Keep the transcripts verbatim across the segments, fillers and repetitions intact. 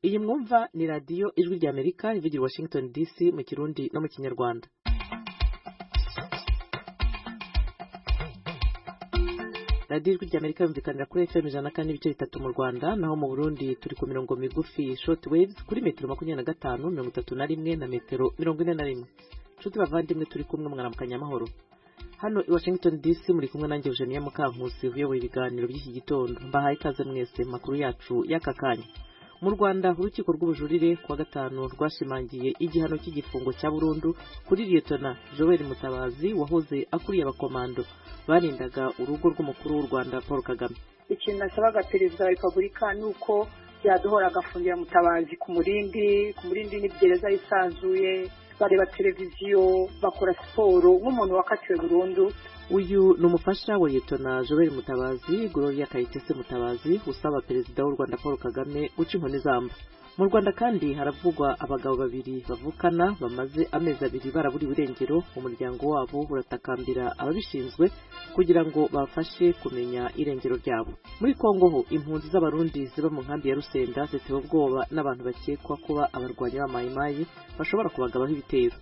Iyi mwumva ni radio Ijwi rya Amerika ivugira Washington D C mu Kirundi no mu Kinyarwanda. Radio Ijwi rya Amerika yumvikanira kuri F M ijana na kane n'ibice bitatu mu Rwanda, naho mu Burundi turi ku mirongo migufi short waves kuri metero makumyabiri na gatanu, mirongo itatu na rimwe na metero mirongo ine na rimwe. Nshuti bavandimwe, turi kumwe mwaramukanya amahoro. Hano i Washington D C muri kumwe nanjye Eugenia Mukankusi uyoboye ibiganiro by'iki gitondo. Mbahaye ikaze mwese makuru yacu y'aka kanya. Mu Rwanda urukiko rw'ubujurire kuwa gatanu rwashimangiye igihano cy'igifungo cya burundu kuri Lieutenant Joel Mutabazi wahoze akuriye abakomando barindaga urugo rw'umukuru w'u Rwanda Paul Kagame. Ikintu nasabaga perezida wa Repubulika nuko yaduhora agafungira Mutabazi ku murindi ku murindi n'igereza yisanzuye, bareba televiziyo, bakora siporo nk'umuntu wakatiwe burundu. Uyu ni umufasha wa Lieutenant Joel Mutabazi, Gloria Kayitesi Mutabazi, usaba perezida w'u Rwanda Paul Kagame guca inkoni zamba. Mu Rwanda kandi haravugwa abagabo babiri bavukana bamaze amezi abiri baraburiwe irengero. Umuryango wabo uratakambira ababishinzwe kugira ngo bafashe kumenya irengero ryabo. Muri Kongo ho impunzi z'abarundi ziba mu nkambi ya Rusenda zitewe ubwoba n'abantu bakekwa kuba abarwanyi ba Mai Mai bashobora kubagabaho ibitero.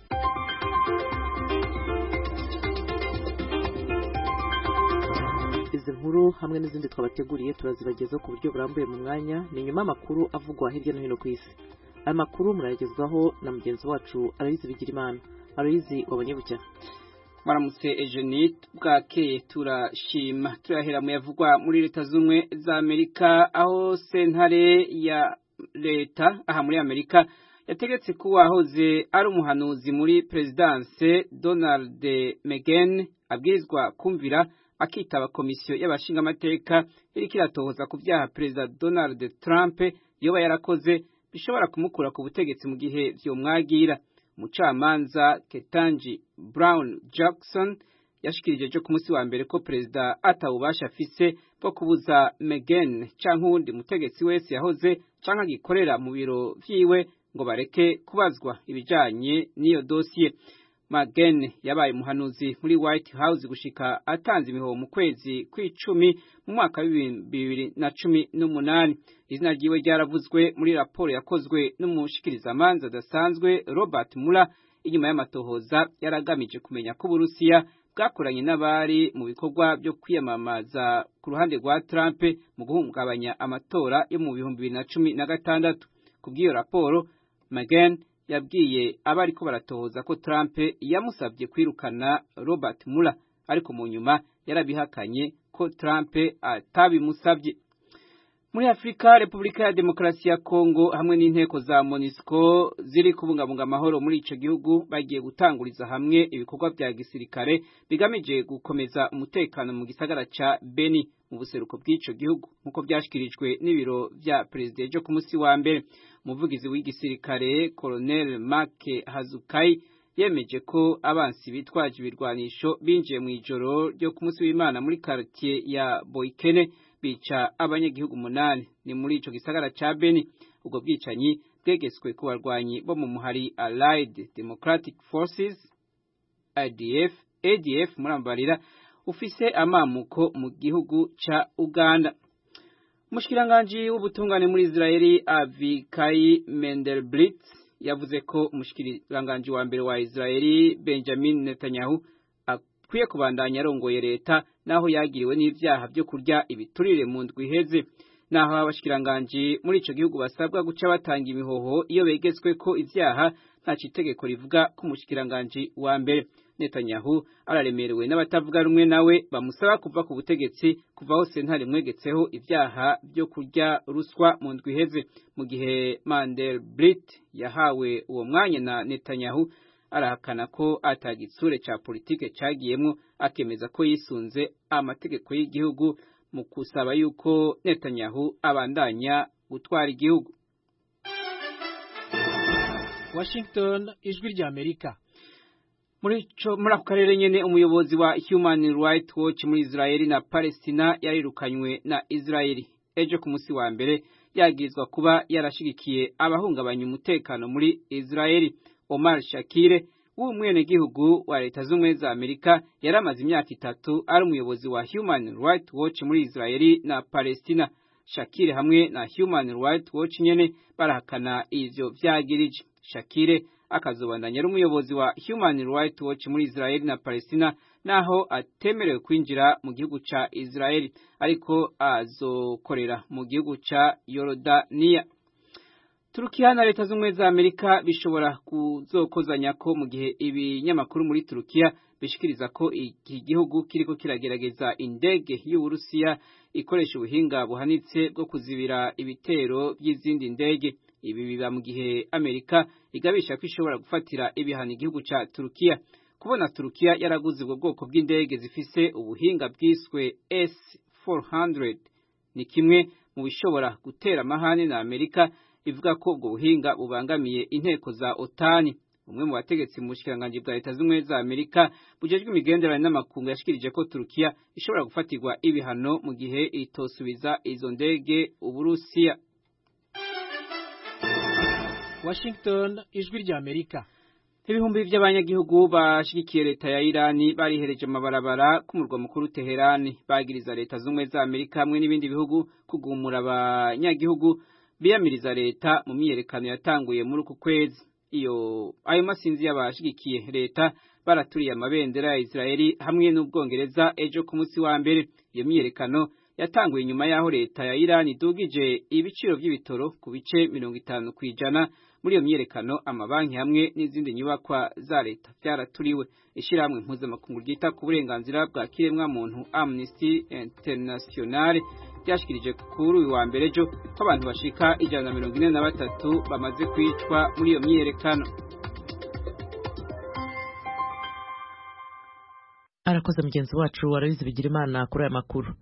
Izi nkuru hamwe n'izindi twabateguriye turazibagezaho ku buryo burambuye mu mwanya, ni nyuma amakuru avugwa hirya no hino ku isi. Aya makuru murayagezwaho na mugenzi wacu Aloyizi Bigirimana. Aloyizi, wabonye bucya? Maramutse Eugenie, bwakeye turashima. Turahera mu yavugwa muri Leta Zumwe za Amerika, aho sentare ya leta aha muri Amerika yategetse ko wahoze ari umuhanuzi muri Presidence Donald McGahn abwirizwa kumvira akitaba komisiyo y'abashinga amateka iriko iratohoza ku vyaha Perezida Donald Trump yoba yarakoze bishobora kumukura ku butegetsi mu gihe vyomwagira. Umucamanza Ketanji Brown Jackson yashikirije jo ku munsi wa mbere ko perezida atawubasha afise bwo kubuza McGahn canke uwundi mutegetsi wese yahoze canke agikorera mu biro vyiwe ngo bareke kubazwa ibijanye n'iyo dosiye. McGahn yabaye umuhanuzi muri White House gushika atanze imihoho mu kwezi kw'icumi mu mwaka wa bibiri na cumi n'umunani. Izina ryiwe ryaravuzwe muri raporo yakozwe n'umushikirizamanza adasanzwe Robert Mueller inyuma y'amatohoza yaragamije kumenya ko Uburusiya bwakoranye n'abari mu bikorwa byo kwiyamamaza ku ruhande rwa Trump mu guhungabanya amatora yo mu bihumbi bibiri na cumi na gatandatu. Kubw'iyo raporo, McGahn yabwiye abari ko baratohoza ko Trump yamusabye kwirukana Robert Mueller, ariko mu nyuma yarabihakanye ko Trump atabimusabye. Muri Afrika, Repubulika ya Demokarasi ya Kongo hamwe n'inteko za MONUSCO ziri kubungabunga amahoro muri ico gihugu bagiye gutanguriza hamwe ibikorwa vya gisirikare bigamije gukomeza umutekano mu gisagara ca Beni mu buseruko bw'ico gihugu, nkuko byashikirijwe n'ibiro vya perezida ejo ku munsi wa mbere. Umuvugizi w'igisirikare Colonel Mark Hazukai yemeje ko abansi bitwaje ibirwanisho binjiye mu ijoro ryo ku munsi w'Imana muri quartier ya Boikene bica abanyagihugu umunani ni muri ico gisagara ca Beni. Ubwo bwicanyi bwegeswe ku barwanyi bo mu muhari Allied Democratic Forces A D F A D F murambarira ufise amamuko mu gihugu ca Uganda. Mushkiranganji w'ubutungane muri Israeli Avikai Mendelblit yavuze ko umushkiranganji wa mbere wa Israeli Benjamin Netanyahu akwiye kubandanya arongoye leta naho yagiriwe n'ivyaha byo kurya ibiturire mu ndwi iheze. Naho abashkiranganji muri ico gihugu basabwa guca batanga imihoho iyo begetswe ko ivyaha nta citegeko rivuga ko umushkiranganji wa mbere. Netanyahu araremerewe n'abatavuga rumwe nawe bamusaba kuva ku butegetsi kuva aho sentare mwegetseho ivyaha byo kurya ruswa mu ndwi iheze. Mu gihe Mandelblit yahawe uwo mwanya na Netanyahu, arahakana ko atagitsure ca politike cagiyemwo, akemeza ko yisunze amategeko y'igihugu mu kusaba yuko Netanyahu abandanya gutwara igihugu. Washington, Ijwi rya Amerika. Muri co muri ako karere nyene, umuyobozi wa Human Rights Watch muri Israeli na Palestina yarirukanywe na Israeli ejo ku munsi wa mbere yagirizwa kuba yarashigikiye abahungabanya umutekano muri Israeli. Omar Shakire w'umwenegihugu wa Leta Zumwe za Amerika yaramaze imyaka itatu ari umuyobozi wa Human Rights Watch muri Israeli na Palestina. Shakire hamwe na Human Rights Watch nyene barahakana ivyo vyagirije. Shakire akazobandanya ari umuyobozi wa Human Rights Watch muri Israel na Palestina naho atemerewe kwinjira mu gihugu ca Israel ariko azokorera mu gihugu ca Yorodaniya. Turukiya na leta z'ubumwe za Amerika bishobora kuzokozanya ko mu gihe ibinyamakuru muri Turukiya bishikiriza ko iki gihugu kiriko kiragerageza indege y'Uburusiya ikoresha ubuhinga buhanitse bwo kuzibira ibitero by'izindi ndege. Ibi biba mu gihe Amerika igabisha ko ishobora gufatira ibihano igihugu ca Turukiya. Kubona Turukiya yaraguze ubwo bwoko bw'indege zifise ubuhinga bwiswe S four hundred ni kimwe mu bishobora gutera amahane na Amerika ivuga ko ubwo buhinga bubangamiye inteko za OTAN. Umwe mu bategetsi mu bushikiranganje bwa leta z'ubumwe za Amerika bujejwe imigenderanire n'amakungu yashikirije ko Turukiya ishobora gufatirwa ibihano mu gihe itosubiza izo ndege Uburusiya. Washington, ijwi rya Amerika. Ibihumbi by'abanyagihugu bashigikiye leta ya Irani barihereje amabarabara ku murwa mukuru Teherani bagiriza leta z'ubumwe za Amerika hamwe n'ibindi bihugu kugumura abanyagihugu biyamiriza leta mu myiyerekano yatanguye muri uku kwezi. Iyo ayo masinzi y'abashigikiye leta baraturiye amabendera ya Israeli hamwe n'Ubwongereza ejo ku munsi wa mbere. Iyo myiyerekano yatanguye nyuma yaho leta ya Irani idugije ibiciro by'ibitoro ku bice mirongo itanu kwijana. Muri iyo myiyerekano amabanki hamwe n'izindi nyubakwa za leta byaraturiwe. Ishirahamwe mpuzamakungu ryita ku burenganzira bwa kiremwa muntu Amnesty International byashikirije kuri uyu wa mbere ejo ko abantu bashika ijana na mirongo ine na batatu bamaze kwicwa muri iyo myiyerekano. Arakoze mugenzi wacu warabizi bigira imana kuri aya makuru.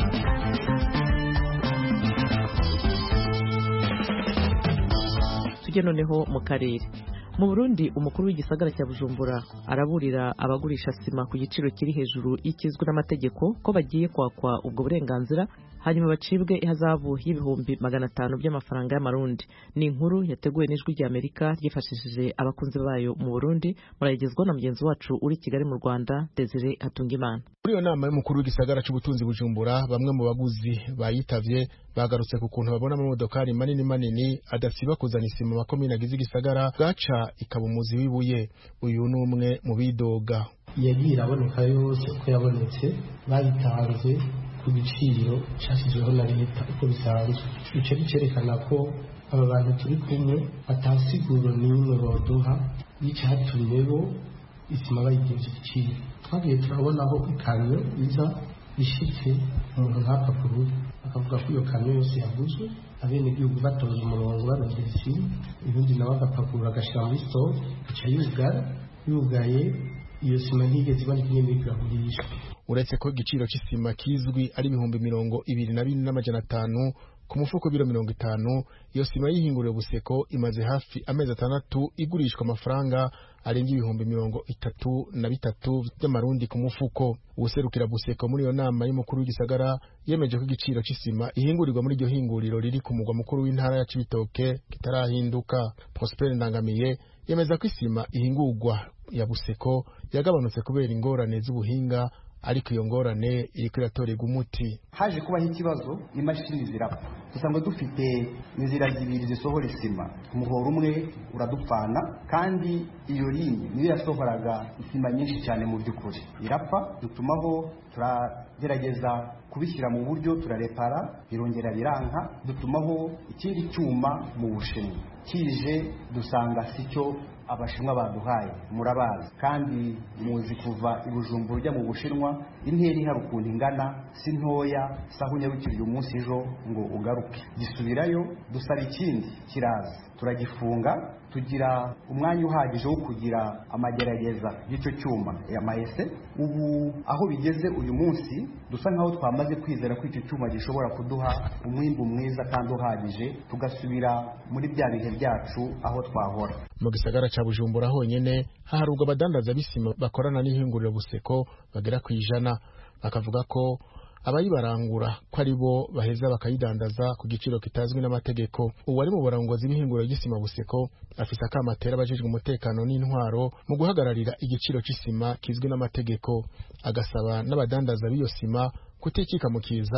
Tujye noneho mu karere. Mu Burundi umukuru w'igisagara cya Bujumbura araburira abagurisha sima ku giciro kiri hejuru ikizwe n'amategeko ko bagiye kwakwa ubwo burenganzira hanyuma bacibwe ihazabu y'ibihumbi magana atanu by'amafaranga y'amarundi. Ni inkuru yateguwe n'ijwi rya Amerika ryifashishije abakunzi bayo mu Burundi, murayigezwa na mugenzi wacu uri Kigali mu Rwanda Desire Hatungimana. Muri iyo nama y'umukuru w'igisagara cy'ubutunzi Bujumbura bamwe mu baguzi bayitavye bagarutse ku kuntu babona amamodokari manini manini adasiba kuzana isima makomine agize igisagara gaca ikabumuzi wibuye. Uyu numwe mu bidoga yagira aboneka yose ko yabonetse bayitanze ku giciro cyashyizweho na leta uko bisanzwe. Ico bicerekana ko aba bantu turi kumwe atasiguro n'imwe boduha y'icyatumye bo isima bayigenza igiciro. Twagiye turabonaho ikamyo iza ishitse umuntu ntapfa kuruhu akavuga ko iyo kamyo yose yaguzwe abene igihugu batoza umurongo barondera isima, ibindi nawe agapakura agashyira muri store ica yugara yugaye iyo sima ntigeze ibona inyene igurishwa. Uretse ko igiciro cy'isima kizwi ari ibihumbi mirongo ibiri na bine n'amajana atanu ku mufuko biro mirongo itanu, iyo sima y'ihinguriro Buseko imaze hafi amezi atandatu igurishwa amafaranga arenga ibihumbi mirongo itatu na bitatu by'amarundi ku mufuko. Ubuserukira Buseko muri iyo nama y'umukuru w'igisagara yemeje ko igiciro cy'isima ihingurirwa muri iryo hinguriro riri ku mugwa mukuru w'intara ya Cibitoke kitarahinduka. Prosper Ndangamiye yemeza ko isima ihingurwa ya Buseko yagabanutse kubera ingorane z'ubuhinga, ariko iyo ngorane iriko iratorega umuti. Haje kubaho ikibazo imashini zirapfa, dusanga dufite inzira zibiri zisohora isima, umuhoro umwe uradupfana kandi iyo rini niyo yasohoraga isima nyinshi cyane mu by'ukuri irapfa. Dutumaho turagerageza kubishyira mu buryo turarepara birongera biranka, dutumaho ikindi cyuma mu Bushinwa kije dusanga sicyo abashinwa baduhaye. Murabazi kandi muzi kuva ibujumbura ujya mu Bushinwa intera ihari ukuntu ingana si ntoya, saho unyarukiriye umunsi ejo ngo ugaruke. Gisubirayo dusaba ikindi kiraza turagifunga, tugira umwanya uhagije wo kugira amagerageza y'icyo cyuma ya maese. Ubu aho bigeze uyu munsi dusa nkaho twamaze kwizera ko icyo cyuma gishobora kuduha umwimbu mwiza kandi uhagije, tugasubira muri bya bihe byacu aho twahora. Mu gisagara ca Bujumbura honyene haharurwa abadandaza b'isima bakorana n'ihinguriro Buseko bagera ku ijana, bakavuga ko abayibarangura ko ari bo baheza bakayidandaza ku giciro kitazwi n'amategeko. Uwari mu burongozi b'ihinguriro ry'isima Buseko afise akamatera abajejwe umutekano n'intwaro mu guhagararira igiciro c'isima kizwi n'amategeko, agasaba n'abadandaza b'iyo sima kutikika mu kiza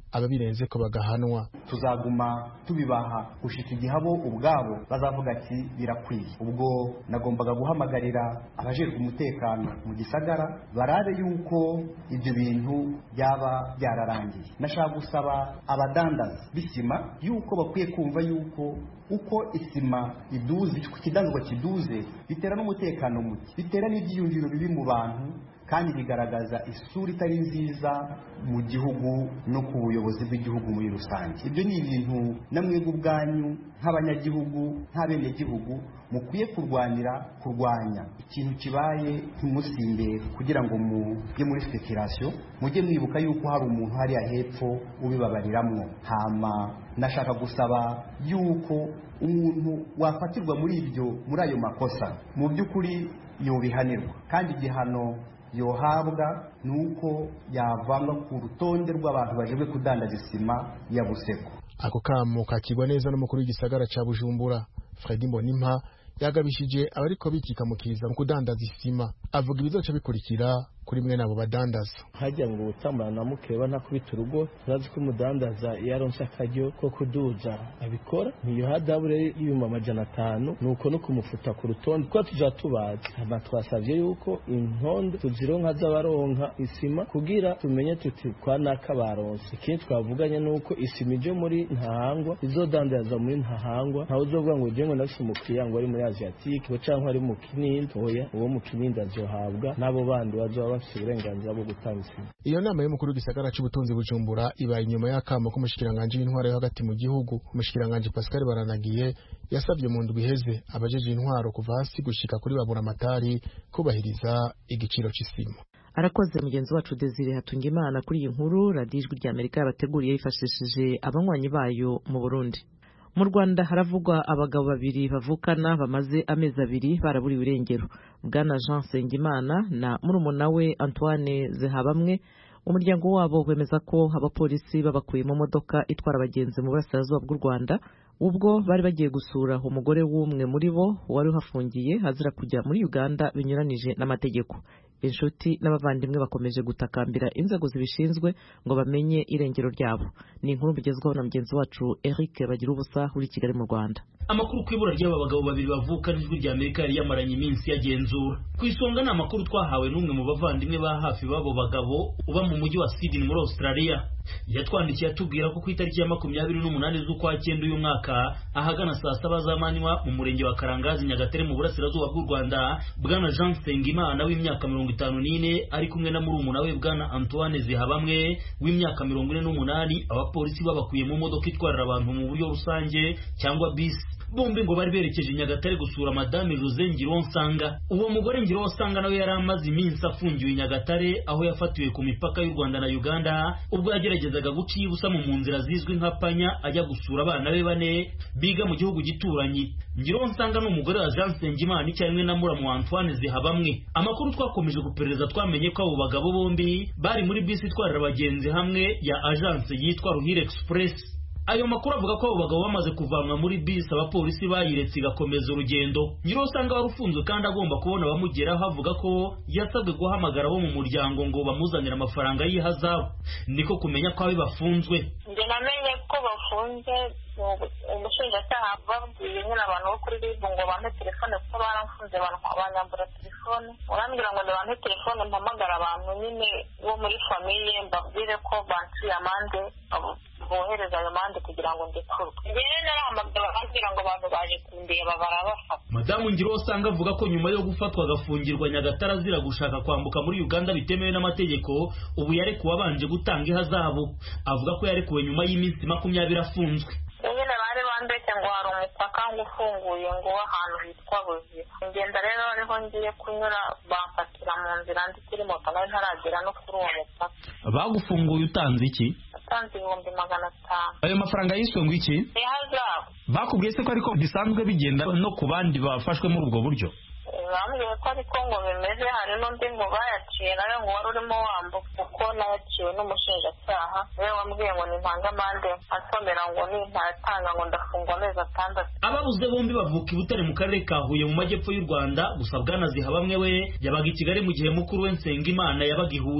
ababirenze ko bagahanwa. Tuzaguma tubibaha gushika igihe abo ubwabo bazavuga ati birakwiye. Ubwo nagombaga guhamagarira abajejwe umutekano mu gisagara barabe yuko ibyo bintu byaba byararangiye. Nashaka gusaba abadandaza bisima yuko bakwiye kumva yuko uko isima iduze, ikidanzwa kiduze, bitera n'umutekano muke, bitera n'ibyiyumviro bibi mu bantu, kandi bigaragaza isura itari nziza mu gihugu no ku buyobozi bw'igihugu muri rusange. Ibyo ni ibintu namwe ubwanyu nk'abanyagihugu nk'abenegihugu mukwiye kurwanira kurwanya. Ikintu kibaye ntimusimbe kugira ngo mujye muri speculation, mujye mwibuka yuko hari umuntu hariya hepfo ubibabariramwo. Hama nashaka gusaba yuko umuntu wafatirwa muri ibyo muri ayo makosa mu by'ukuri yobihanirwa, kandi igihano yohabwa nuko yavanga ku rutonde rw'abantu bajejwe kudandaza isima ya Buseko. Ako kamo kakigwa neza n'umukuru w'igisagara ca Bujumbura Fredy Mbonimpa yagabishije abariko bikikamukiza mu kudandaza isima, avuga ibizoca bikurikira kuri mwe nabo badandaza. Hajya ngo utamana na mukeba ntakubita urugo, turazi ko umudandaza yaronse akaryo ko kuduza abikora, niyo hadabure y'ibihumbi amajana atanu, nuko no kumufuta ku rutonde ko tuja tubazi. Hama twasavye yuko intonde tuzironka z'abaronka isima kugira tumenye tuti kwa naka baronse. Ikindi twavuganye nuko isima ije muri Ntahangwa izodandaza muri Ntahangwa, ntawe uzovuga ngo je ngo nafise umukiriya ngo ari muri Asiatique ngo canke ari mu Kinindo, oya uwo mu Kinindo azohabwa nabo bandi bazoba bafise uburenganzira bwo gutanga isima. Iyo nama y'umukuru w'igisagara c'ubutunzi Bujumbura ibaye inyuma y'akamo k'umushikiranganje w'intwaro yo hagati mu gihugu. Umushikiranganje Pascal Baranagiye yasabye mu ndwi iheze abajeje intwaro kuva hasi gushika kuri babura amatari kubahiriza igiciro c'isima. Arakoze mugenzi wacu Desire Hatungimana kuri iyi nkuru. Radio Ijwi ry'Amerika yabateguriye yifashishije abanywanyi bayo mu Burundi. Mu Rwanda haravugwa abagabo babiri bavukana bamaze amezi abiri baraburiwe irengero. Bwana Jean Sengimana na murumuna we Antoine Zehabamwe, umuryango wabo wemeza ko abapolisi babakuye mu modoka itwara abagenzi mu burasirazuba bw'u Rwanda ubwo bari bagiye gusura umugore w'umwe muri bo wari uhafungiye azira kujya muri Uganda binyuranije n'amategeko. Inshuti n'abavandimwe bakomeje gutakambira inzego zibishinzwe ngo bamenye irengero ryabo. Ni inkuru bigezweho na mugenzi wacu Eric Bagira ubusa uri Kigali mu Rwanda. Amakuru kwibura ry'aba bagabo babiri bavuka n'Ijwi ry'Amerika yari yamaranye iminsi yagenzura. Ku isonga ni amakuru twahawe n'umwe mu bavandimwe ba hafi babo bagabo uba mu mujyi wa Sydney muri Australia. Yatwandikiye atubwira ko ku itariki ya makumyabiri n'umunani z'ukwa cyenda uyu mwaka ahagana saa saba z'amanywa mu murenge wa Karangazi Nyagatare mu burasirazuba bw'u Rwanda, Bwana Jean Sengimana w'imyaka mirongo itanu n'ine ari kumwe na murumuna we Bwana Antoine Zehabamwe w'imyaka mirongo ine n'umunani abapolisi babakuye mu modoka itwarira abantu mu buryo rusange cyangwa bisi. Bombi ngo bari berekeje Nyagatare gusura Madame Jose Ngironsanga. Uwo mugore Ngironsanga nawe yari amaze iminsi afungiwe Nyagatare aho yafatiwe ku mipaka y'u Rwanda na Uganda ubwo yageragezaga guca ibusa mu nzira zizwi nka Panya ajya gusura abana be bane biga mu gihugu gituranyi. Ngironsanga n'umugore wa Jean Sengimana icyarimwe na muramu Antoine Zehabamwe. Amakuru twakomeje guperereza twamenye ko abo bagabo bombi bari muri bisi itwarira abagenzi hamwe ya agence yitwa Ruhire Express. Ayo makuru avuga ko abo bagabo bamaze kuvanwa muri bisi abapolisi bayiretse igakomeza urugendo. Ngironsanga wari ufunzwe kandi agomba kubona abamugeraho avuga ko yasabwe guhamagara abo mu muryango ngo bamuzanire amafaranga y'ihazabu. Niko kumenya ko abibafunzwe. Nge namenye ko bafunze umushinjacyaha babwiye nyine abantu bo kuri ribu ngo bampe telefone kuko baramfunze banyambura telefone. Urambwira ngo ndabampe telefone mpamagara abantu nyine bo muri famiye mbabwire ko banciye amande bohereza ayo mande kugira ngo ndikurwe. Njyewe narahamagara bambwira ngo abantu baje kundeba barabafata. Madamu Ngironsanga avuga ko nyuma yo gufatwa agafungirwa Nyagatare azira gushaka kwambuka muri Uganda bitemewe n'amategeko ubu yarekuwe abanje gutanga ihazabu. Avuga ko yarekuwe nyuma y'iminsi makumyabiri afunzwe. Nyine bari bandetse ngo hari umupaka ngo ufunguye ngo ahantu hitwa Buzi. Ngenda rero ariho ngiye kunyura bamfatira mu nzira ndi kuri moto nayo ntaragera no kuri uwo mupaka. Bagufunguye utanze iki? Utanze ibihumbi magana atanu. Ayo mafaranga yiswe ngo iki? Ihazabu. Bakubwiye se ko ariko bisanzwe bigenda no ku bandi bafashwe muri ubwo buryo? Bambwiye ko ariko ngo bimeze, hari n'undi ngo bayaciye nawe ngo wari urimo wambuka kuko nayaciwe n'umushinjacyaha niwe wambwiye ngo nintanga amande asomera ngo nintayatanga ngo ndafungwa amezi atandatu. Ababuze bombi bavuka i Butare mu karere ka Huye mu majyepfo y'u Rwanda, gusa Bwana Zehabamwe we yabaga i Kigali mu gihe mukuru we Nsengimana yabaga i Huye.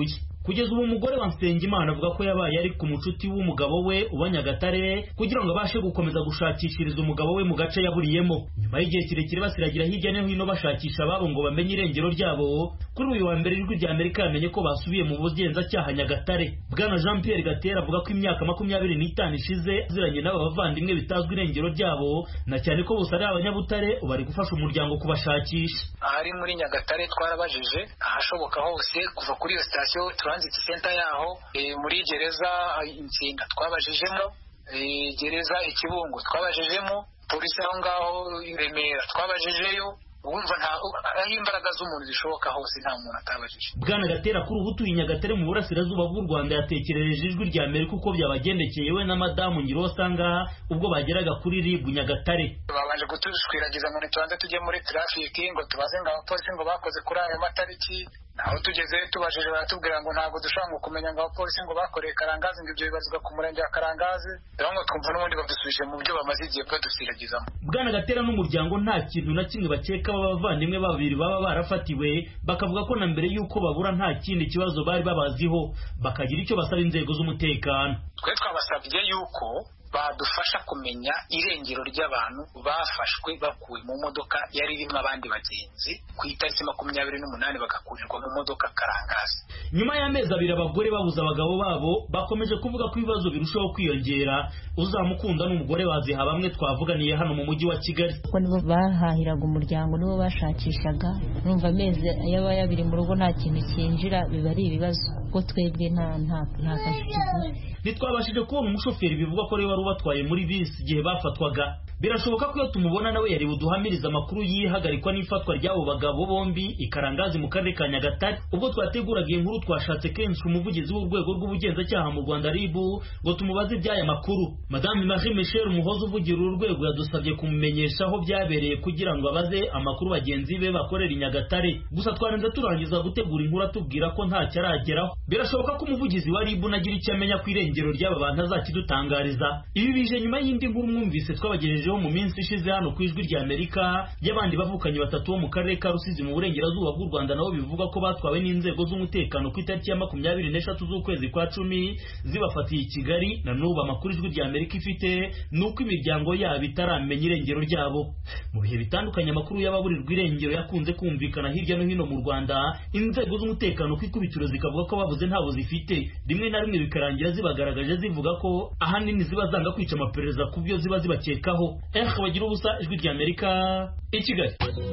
kugeza ubu umugore wa Nsengimana avuga ko yabaye ari ku mucuti w'umugabo we uba Nyagatare kugira ngo abashe gukomeza gushakishiriza umugabo we mu gace yaburiyemo. Nyuma y'igihe kirekire basiragira hirya no hino bashakisha ababo ngo bamenye irengero ryabo, kuri uyu wa mbere ijwi rya Amerika yamenye ko basubiye mu bugenzacyaha Nyagatare. Bwana Jean Pierre Gatera avuga ko imyaka makumyabiri n'itanu ishize ziranye n'aba bavandimwe bitazwi irengero ryabo, na cyane ko bose ari Abanyabutare bari gufasha umuryango kubashakisha. Ahari muri Nyagatare twarabajije ahashoboka hose, kuva kuri iyo station transit center yaho, e, muri gereza Insinga twabajijemo, e, gereza Ikibungo twabajijemo, polisi aho ngaho i Remera twabajijeyo. Wumva nta aho imbaraga z'umuntu zishoboka hose nta muntu atabajije. Bwana Gatera kuri ubu tuyi Nyagatare mu burasirazuba bw'u Rwanda yatekerereje ijwi rya Amerika uko byabagendekeye we na madamu Ngirosanga ubwo bageraga kuri R I B Nyagatare. Babanje kutushwiragiza ngo nitubanze tujye muri traffic ngo tubaze ngo abapolisi ngo bakoze kuri ayo matariki. Naho tugeze tubajije baratubwira ngo ntabwo dushobora kumenya ngo abapolisi ngo bakoreye Karangazi, ngo ibyo bibazwa ku murenge wa Karangazi. Rero ngo twumva n'ubundi badusubije mu byo bamaze igihe badusiragizamo. Bwana Gatera n'umuryango nta kintu na kimwe bakeka abavandimwe babiri baba barafatiwe, bakavuga ko na mbere y'uko babura nta kindi kibazo bari babaziho, bakagira icyo basaba inzego z'umutekano. Twe twabasabye yuko badufasha kumenya irengero ry'abantu bafashwe bakuwe mu modoka yari irimo abandi bagenzi ku itariki makumyabiri n'umunani bagakurirwa mu modoka Karangazi. Nyuma y'amezi abiri abagore babuze abagabo babo bakomeje kuvuga ko ibibazo birushaho kwiyongera. Uzamukunda n'umugore waziha bamwe twavuganiye hano mu mujyi wa Kigali, ko nibo bahahiraga umuryango, nibo bashakishaga. Numva amezi yaba yabiri mu rugo nta kintu kinjira, biba ari ibibazo ko twebwe nta nta nta kazi. Ntitwabashije kubona umushoferi bivugwa ko rero wari ubatwaye muri bisi igihe bafatwaga. Birashoboka ko iyo tumubona nawe yari buduhamiriza amakuru yihagarikwa n'ifatwa ry'abo bagabo bombi i Karangazi mu karere ka Nyagatare. Ubwo twateguraga inkuru twashatse kenshi umuvugizi w'urwego rw'ubugenzacyaha mu Rwanda R I B ngo tumubaze iby'aya makuru. Madame Marie Michel Umuhoza uvugira uru rwego yadusabye kumumenyesha aho byabereye kugira ngo abaze amakuru bagenzi be bakorera i Nyagatare. Gusa twarenze turangiza gutegura inkuru atubwira ko nta cyarageraho. Birashoboka ko umuvugizi wa R I B nagira icyo amenya ku irengero ry'aba bantu azakidutangariza. Ibi bije nyuma y'indi nkuru mwumvise twabagejeje mu minsi ishize hano ku ijwi rya Amerika y'abandi bavukanye batatu bo mu karere ka Rusizi mu burengerazuba bw'u Rwanda nabo bivuga ko batwawe n'inzego z'umutekano ku itariki ya makumyabiri n'eshatu z'ukwezi kwa cumi zibafatiye i Kigali. Na n'ubu amakuru ijwi rya Amerika ifite nuko imiryango yabo itaramenya irengero ryabo. Mu bihe bitandukanye amakuru y'ababurirwa irengero yakunze kumvikana hirya no hino mu Rwanda, inzego z'umutekano ku ikubitiro zikavuga ko babuze ntabo zifite, rimwe na rimwe bikarangira zibagaragaje zivuga ko ahanini ziba zanga kwica amaperereza ku byo ziba zibakekaho. Eh bagira ubusa ijwi rya Amerika i Kigali.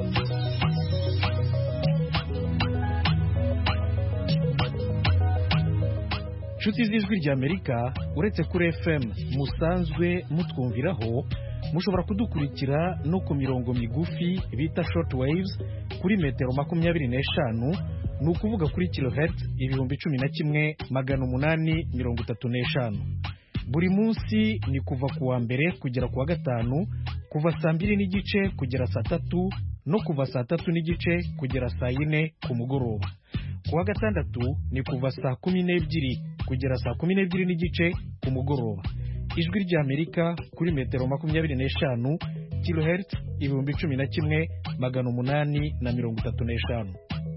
Nshuti z'ijwi rya Amerika, uretse kuri F M musanzwe mutwumviraho, mushobora kudukurikira no ku mirongo migufi bita short waves kuri metero makumyabiri n'eshanu, ni ukuvuga kuri kilohertz ibihumbi cumi na kimwe magana umunani mirongo itatu n'eshanu. Buri munsi ni kuva ku wa mbere kugera ku wa gatanu, kuva saa mbiri n'igice kugera saa tatu, no kuva saa tatu n'igice kugera saa yine ku mugoroba. Ku wa gatandatu ni kuva saa kumi n'ebyiri kugera saa kumi n'ebyiri n'igice ku mugoroba. Ijwi rya Amerika kuri metero makumyabiri n'eshanu, kilohertz ibihumbi cumi na kimwe magana umunani na mirongo itatu n'eshanu.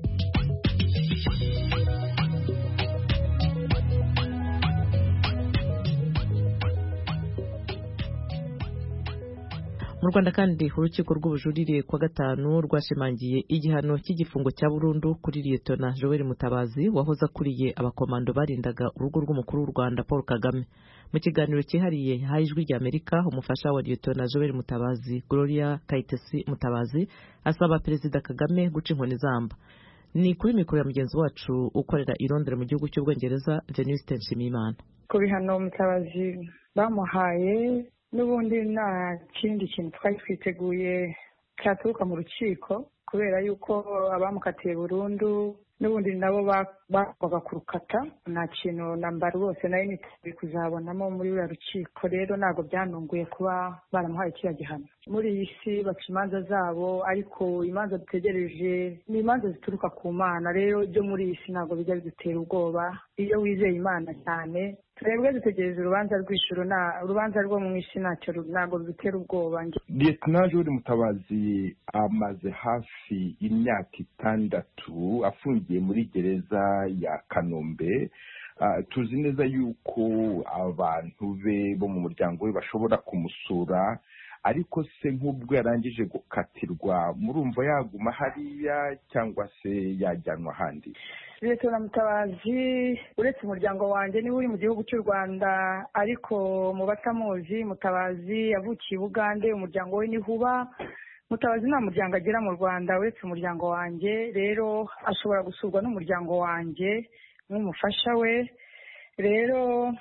Mu Rwanda kandi urukiko rw'ubujurire kwa gatanu rwashimangiye igihano cy'igifungo cya burundu kuri Liyetona Joel Mutabazi wahoze akuriye abakomando barindaga urugo rw'umukuru w'u Rwanda Paul Kagame. Mu kiganiro cyihariye ha ijwi rya Amerika, umufasha wa Liyetona Joel Mutabazi Gloria Kayitesi Mutabazi asaba Perezida Kagame guca inkoni zamba. Ni kuri mikoro ya mugenzi wacu ukorera i Londres mu gihugu cy'Ubwongereza Venuste Nshimiyimana. Ku bihano Mutabazi bamuhaye n'ubundi nta kindi kintu twari twiteguye cyaturuka mu rukiko, kubera yuko abamukatiye burundu n'ubundi nabo bakwaga kurukata, nta kintu namba rwose nayo niteguye kuzabonamo muri uriya rukiko. Rero ntabwo byanunguye kuba baramuhaye kiriya gihano. muri iyi si baca imanza zabo ariko imanza dutegereje ni imanza zituruka ku mana. Rero ibyo muri iyi si ntabwo bijya bidutera ubwoba iyo wizeye imana cyane. twebwe dutegereza urubanza rw'ijuru, na urubanza rwo mu isi ntacyo ntabwo rudutera ubwoba. Lieutenant Jules Mutabazi amaze hafi imyaka itandatu afungiye muri gereza ya Kanombe. Uh, tuzi neza yuko abantu be bo mu muryango we bashobora kumusura, ariko se nk'ubwo yarangije gukatirwa murumva yaguma hariya cyangwa se yajyanwa ahandi? Lieutenant Mutabazi uretse umuryango wanjye niwe uri mu gihugu cy'u Rwanda, ariko mu batamuzi Mutabazi yavukiye Uganda, umuryango we ni Huba. Mutabazi nta muryango agira mu Rwanda uretse umuryango wanjye, rero ashobora gusurwa n'umuryango wanjye nk'umufasha we. Rero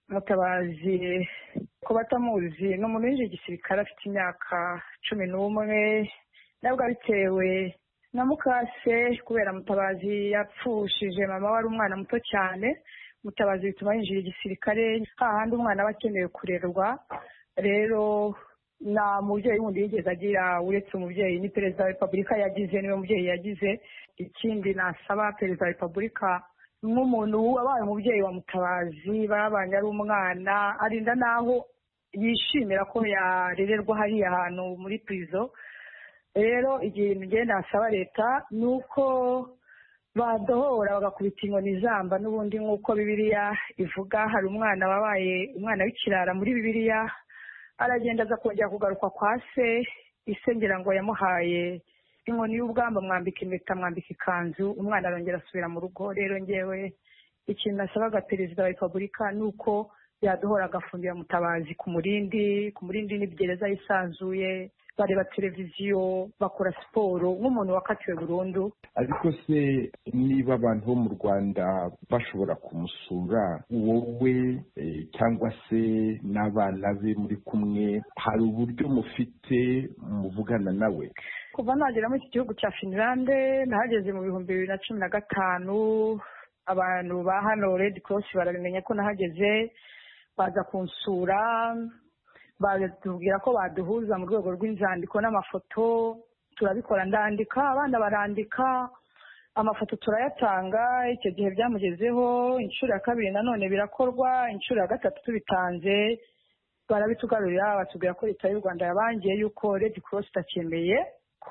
Mutabazi ko batamuzi ni umuntu w'injiji gisirikare afite imyaka cumi n'umwe, nabwo bitewe na mukase kubera Mutabazi yapfushije mama wari umwana muto cyane. Mutabazi bituma yinjira igisirikare hahandi umwana aba akeneye kurerwa. Rero nta mubyeyi wundi yigeze agira uretse umubyeyi ni perezida wa repubulika yagize, niwe mubyeyi yagize. Ikindi nasaba perezida wa repubulika nk'umuntu wabaye umubyeyi wa Mutabazi babanye ari umwana, arinda naho yishimira ko yarererwa hariya ahantu muri prison. Rero igihe ngiye nasaba leta nuko badohora bagakubita inkoni zamba n'ubundi nk'uko Bibiliya ivuga. Hari umwana wabaye umwana w'ikirara muri Bibiliya, aragenda aza kongera kugaruka kwa se, isengera ngo yamuhaye inkoni y'ubwamba, mwambika impeta, mwambika ikanzu, umwana arongera asubira mu rugo. Rero ngewe ikintu nasabaga perezida wa repubulika nuko yadohora agafungira Mutabazi ku murindi ku murindi ni gereza yisanzuye, bareba televiziyo, bakora siporo nk'umuntu wakatiwe burundu. Ariko se niba abantu bo mu Rwanda bashobora kumusura, wowe eh, cyangwa se n'abana be muri kumwe, hari uburyo mufite muvugana nawe? Kuva nagera muri iki gihugu cya Finland nahageze mu bihumbi bibiri na cumi na gatanu, abantu ba hano Red Cross barabimenye ko nahageze, baza kunsura, batubwira ko baduhuza mu rwego rw'inzandiko n'amafoto. Turabikora, ndandika, abana barandika, amafoto turayatanga. Icyo gihe byamugezeho. Inshuro ya kabiri nanone birakorwa, inshuro ya gatatu tubitanze barabitugarurira, batubwira ko leta y'u Rwanda yabangiye yuko Red Cross itacyemeye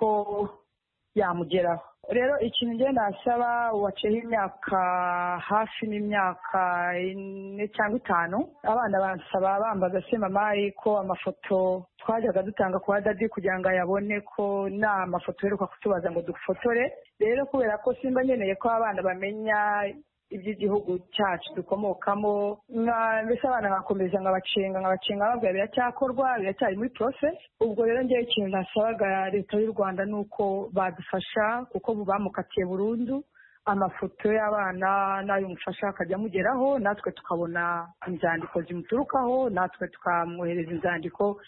ko yamugeraho. Rero ikintu ngiye nasaba uwaceho imyaka hafi n'imyaka ine cyangwa itanu, abana bansaba bambaza se mama ko amafoto twajyaga dutanga kwa dadi kugira ngo ayabone ko nta mafoto heruka kutubaza ngo dufotore. Rero kubera ko simba nkeneye ko abana bamenya iby'igihugu cyacu dukomokamo, mbese abana bakomeza nkabacenga nkabacenga babwira biracyakorwa, biracyari muri process. Ubwo rero ngewe ikintu nasabaga leta y'u Rwanda nuko badufasha, kuko bamukatiye burundu, amafoto y'abana n'ay'umufasha akajya amugeraho, natwe tukabona inzandiko zimuturukaho, natwe tukamwohereza inzandiko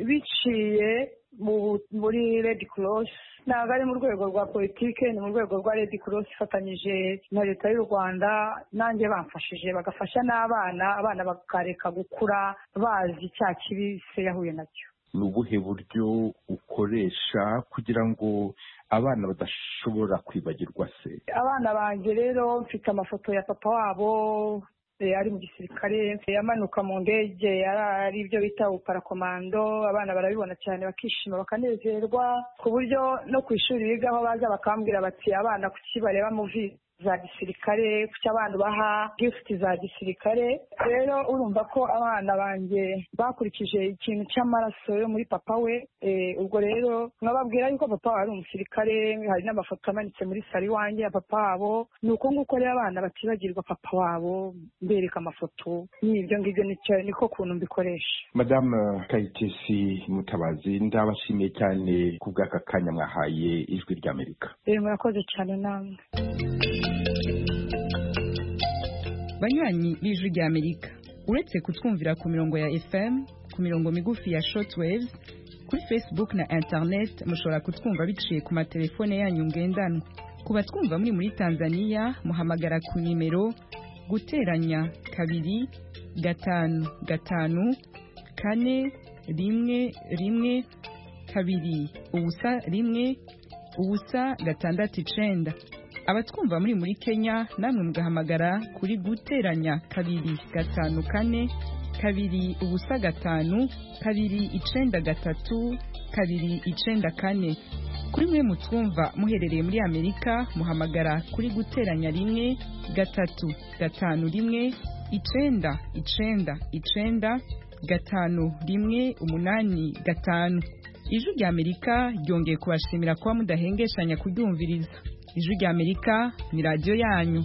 biciye muri Red Cross. Ntabwo ari mu rwego rwa politike, ni mu rwego rwa Red Cross ifatanyije na leta y'u Rwanda. Nanjye bamfashije bagafasha n'abana, abana bakareka gukura bazi cya kibi se yahuye nacyo. Ni ubuhe buryo ukoresha kugira ngo abana badashobora kwibagirwa se? Abana banjye rero mfite amafoto ya papa wabo ari mu gisirikare, yamanuka mu ndege, ari ibyo bita uparakomando. Abana barabibona cyane bakishima bakanezerwa, ku buryo no ku ishuri bigaho baza bakambwira bati abana kuki bareba muvi za gisirikare, kuki abana baha gift za gisirikare. Rero urumva ko abana banjye bakurikije ikintu cy'amaraso yo muri papa we. E, ubwo rero nkababwira yuko papa wari umusirikare, hari n'amafoto amanitse muri sari wanjye ya papa wabo. Ni uko nguko rero abana batibagirwa papa wabo, mbereka amafoto. N'ibyo ngibyo niko kuntu mbikoresha. Madame Kayitesi Mutabazi, ndabashimiye cyane ku bw'aka kanya mwahaye Ijwi ry'Amerika. Eh, murakoze cyane namwe. Banywanyi b'Ijwi ry'Amerika, uretse kutwumvira ku mirongo ya F M, ku mirongo migufi ya shortwaves, kuri Facebook na internet mushobora kutwumva biciye ku matelefone yanyu ngendanwa. Ku batwumva muri muri Tanzania muhamagara ku nimero guteranya kabiri gatanu gatanu kane rimwe rimwe kabiri ubusa rimwe ubusa gatandatu icenda. Abatwumva muri muri Kenya namwe mugahamagara kuri guteranya kabiri gatanu kane kabiri ubusa gatanu kabiri icenda gatatu kabiri icenda kane. Kuri mwe mutwumva muherereye muri Amerika muhamagara kuri guteranya rimwe gatatu gatanu rimwe icenda icenda icenda gatanu rimwe umunani gatanu. Ijwi rya Amerika ryongeye kubashimira kuba mudahengeshanya kuryumviriza. Ijwi rya Amerika ni radio yanyu.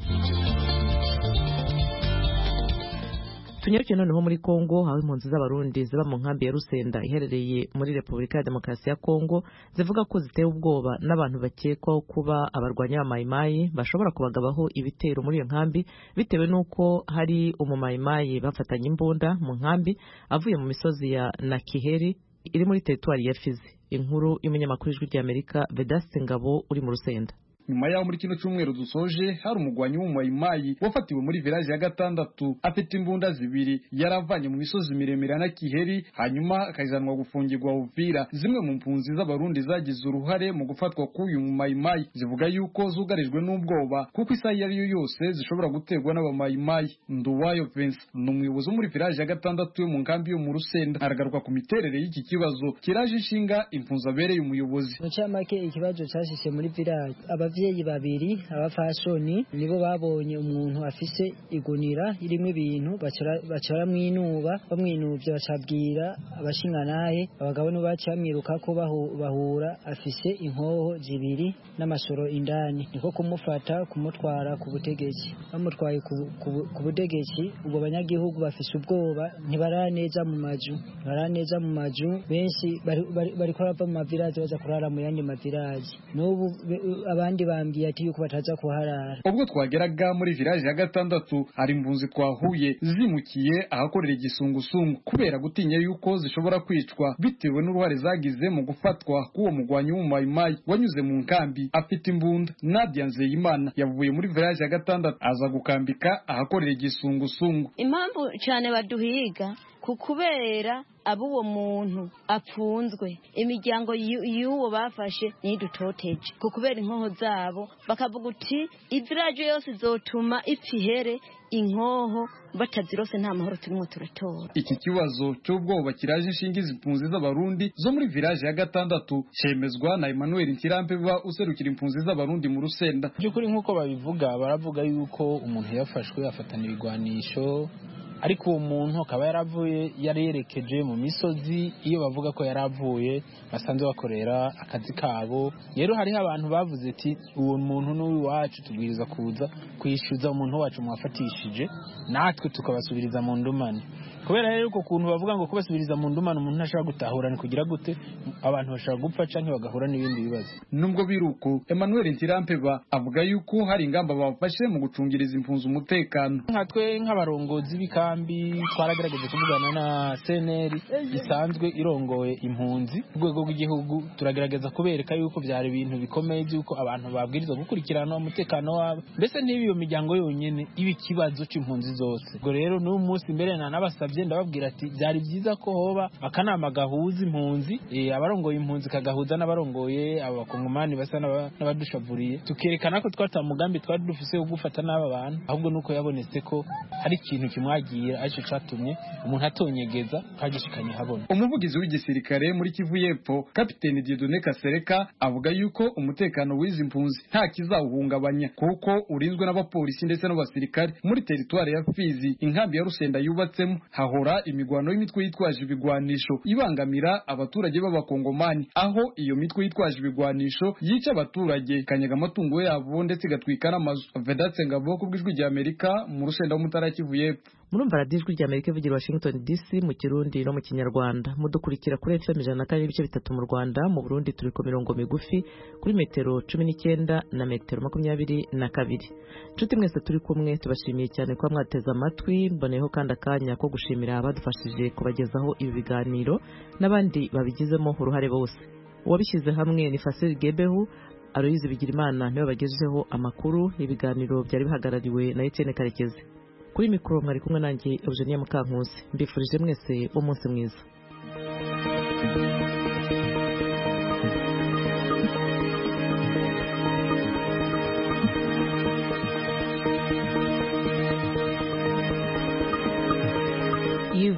Tunyarukiye noneho muri Kongo, aho impunzi z'abarundi ziba mu nkambi ya Rusenda iherereye muri Repubulika ya Demokarasi ya Kongo zivuga ko zitewe ubwoba n'abantu bakekwaho kuba abarwanya b'amayimayi bashobora kubagabaho ibitero muri iyo nkambi bitewe n'uko hari umumayimayi bafatanye imbunda mu nkambi avuye mu misozi ya Nakiheri iri muri teritwari ya Fizi. Inkuru y'umunyamakuru w'Ijwi ry'Amerika Vedaste Ngabo uri mu Rusenda. Nyuma yaho muri kino cyumweru dusoje hari umugwanyi w'umumayimayi wafatiwe muri village ya gatandatu afite imbunda zibiri yaravanye mu misozi miremire na Kiheri hanyuma akajyanwa gufungirwa Uvira. Zimwe mu mpunzi z'abarundi zagize uruhare mu gufatwa k'uyu mumayimayi zivuga yuko zugarijwe n'ubwoba kuko isaha iyo ariyo yose zishobora guterwa n'abamayimayi. Nduwayo Vincent ni umuyobozi muri village ya gatandatu yo mu nkambi yo mu Rusenda aragaruka ku miterere y'iki kibazo kiraje inshinga impunzi abereye umuyobozi. Mu cyamake ikibazo cyashise muri village abavyeyi babiri abafashoni nibo babonye umuntu afise igunira irimo ibintu bacara mwinuba bamwinuvye bacabwira abashinganaye abagabo no bacamwiruka ko bahura afise inkoho zibiri n'amashoro indani niko kumufata kumutwara ku butegetsi bamutwaye ku butegetsi ubwo banyagihugu bafise ubwoba ntibaraneza mu maju baraneza mu maju benshi bari korava mu mavirage baza kurara mu yandi mavirage n'ubu abandi bambwiye ati yuko bataza kuharara. Ubwo twageraga muri village ya gatandatu hari impunzi twahuye zimukiye ahakorera igisungusungu kubera gutinya yuko zishobora kwicwa bitewe n'uruhare zagize mu gufatwa k'uwo mugwanyi w'umumayimayi wanyuze mu nkambi afite imbunda. Nadia Nzeyimana yavuye muri village ya gatandatu aza gukambika ahakorera igisungusungu. Impamvu cyane baduhiga kukubera abuwo muntu apfunzwe imiryango y'uwo bafashe nidutoteje kukubera inkoho zabo bakavuga uti iviraje yose izotuma ipfihere inkoho batazirose nta mahoro turimo turatora. Iki kibazo cy'ubwoba kiraje inshingiza impunzi z'abarundi zo muri village ya gatandatu cemezwa na Emmanuel Nkirampe ba userukira impunzi z'abarundi mu Rusenda. Byukuri nkuko babivuga baravuga yuko umuntu yafashwe afatana ibigwanisho ariko uwo muntu akaba yaravuye yarerekeje mu misozi iyo bavuga ko yaravuye basanzwe bakorera akazi kabo. Rero hariho abantu bavuze ati uwo muntu n'uwi wacu tubwiriza kuza kwishyuza umuntu wacu mwafatishije natwe tukabasubiriza mu ndumane. Kubera rero uko kuntu bavuga ngo kubasubiriza mu ndumane umuntu ntashaka gutahurana kugira gute abantu bashaka gupfa canke bagahura n'ibindi bibazo. Nubwo biruko Emmanuel Ntirampe ba avuga yuko hari ingamba bafashe mu gucungiriza impunzi umutekano. Nkatwe nk'abarongozi b'ikambi twaragaragaje kuvugana na C N L isanzwe irongoye impunzi urwego rw'igihugu turagerageza kubereka yuko byari ibintu bikomeye yuko abantu babwirizwa gukurikirana umutekano wabo mbese n'ibiyo miryango yonyene ibi kibazo c'impunzi zose. Ubwo rero n'uyu munsi mbere na nabasabye ndababwira ati byari byiza ko hoba akanama gahuza impunzi e, abarongoye impunzi kagahuza n'abarongoye abakongomani basa n'abadushavuriye tukerekana ko twata mugambi twari dufise wo gufata n'aba bantu ahubwo nuko yabonetse ko hari ikintu kimwagiye aje catumye umuntu atonyegeza kagishikanye habona. Umuvugizi w'igisirikare muri Kivu y'Epfo Kapiteni Dieudonné Kasereka avuga yuko umutekano w'izi impunzi nta kizawuhungabanya kuko urinzwe n'abapolisi ndetse n'abasirikare muri teritwari ya Fizi. Inkambi ya Rusenda yubatsemo hahora imigwano y'imitwe yitwaje ibigwanisho ibangamira abaturage b'abakongomani aho iyo mitwe yitwaje ibigwanisho yica abaturage kanyaga amatungo yabo ndetse gatwika n'amazu. Vedatse Ngabo ku bw'Ijwi rya Amerika mu Rusenda mu Ntara ya Kivu y'Epfo. Murumva Radio Ijwi rya Amerika ivugira Washington D C mu Kirundi no mu Kinyarwanda. Mudukurikira kuri F M ijana na kane n'ibice bitatu mu Rwanda, mu Burundi turi ku mirongo migufi kuri metero cumi n'icyenda na metero makumyabiri na kabiri. Nshuti mwese turi kumwe tubashimiye cyane kwa mwateza amatwi. Mboneyeho kandi akanya ko gushimira abadufashije kubagezaho ibi biganiro n'abandi babigizemo uruhare bose. Uwabishyize hamwe ni Fasil Gebehu, Aloyize Bigirimana niwe bagejejeho amakuru. Ibiganiro byari bihagarariwe na Etienne Karekezi. Kuri mikoro mwari kumwe nanjye Eugenia Mukankusi. Mbifurije mwese umunsi mwiza.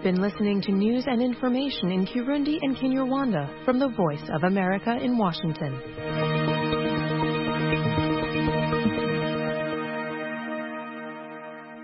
been listening to news and information in Kirundi and Kinyarwanda from the Voice of America in Washington.